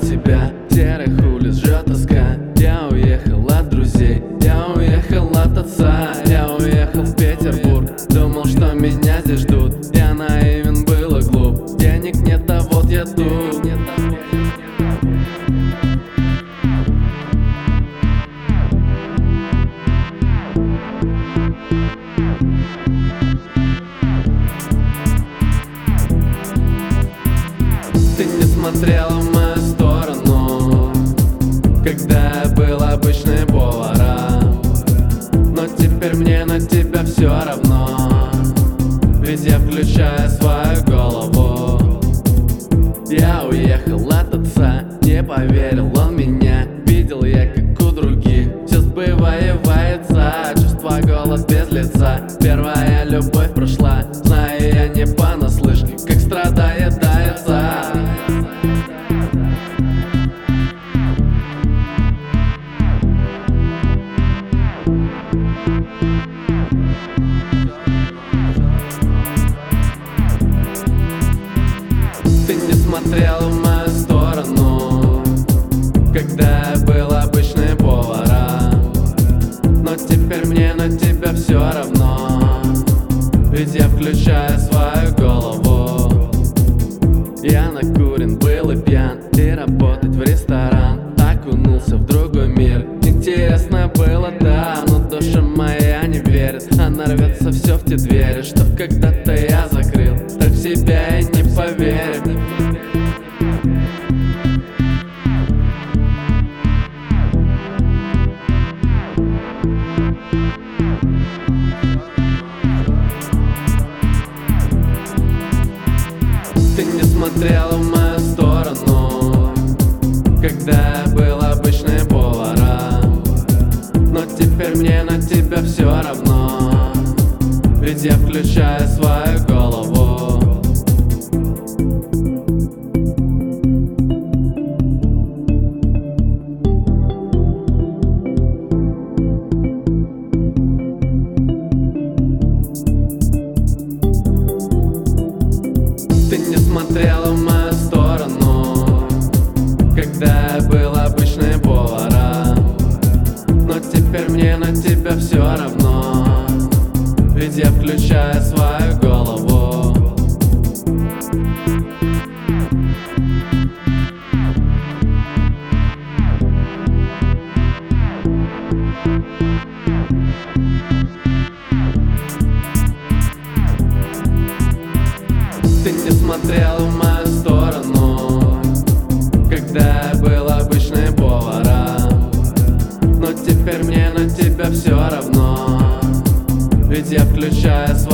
тебя серых улиц жжет тоска. Я уехал от друзей, я уехал от отца. Я уехал в Петербург, думал, что меня здесь ждут. Я наивен был и глуп, денег нет, а вот я тут. Ты не смотрела в мою сторону, когда я был обычным поваром. Но теперь мне на тебя все равно, ведь я включаю свою голову. Я уехал от отца, не поверил он меня. Видел я, как у других все сбывается. Чувство голос без лица, первая любовь прошла. Знаю я не понаслышке, как страдает отца. Ты не смотрела в мою сторону, когда я был обычным поваром. Но теперь мне на тебя все равно, ведь я включаю свою голову. Я накурен, был и пьян, и работать в ресторан. Окунулся в другой мир, интересно было, да. Но душа моя не верит, она рвется все в те двери, что когда-то я закрыл. Так в себя и не поверю. Ты не смотрела в мою сторону, когда я был обычным поваром. Но теперь мне на тебя все равно, ведь я включаю свою голову. Ты не смотрела в мою сторону, когда я был обычным поваром. Но теперь мне на тебя все равно, ведь я включаю свою голову. Ты не смотрела в мою сторону, когда я был обычным поваром. Но теперь мне на тебя все равно, ведь я включаю свою